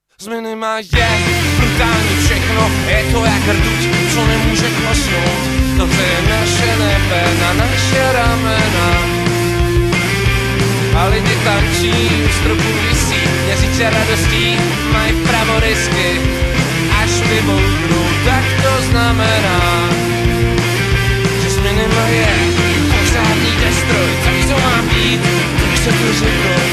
Změny má je brutální všechno, je to jak rtuť, co nemůže klesnout. Tohle je naše nebe na naše ramena. A lidi tančí, u stropu visí, měřiče radostí, mají pravorysky. Až vymoudnou, tak to znamená, že změny má je pořádný destroj, tak to má být, tak se to řeklo.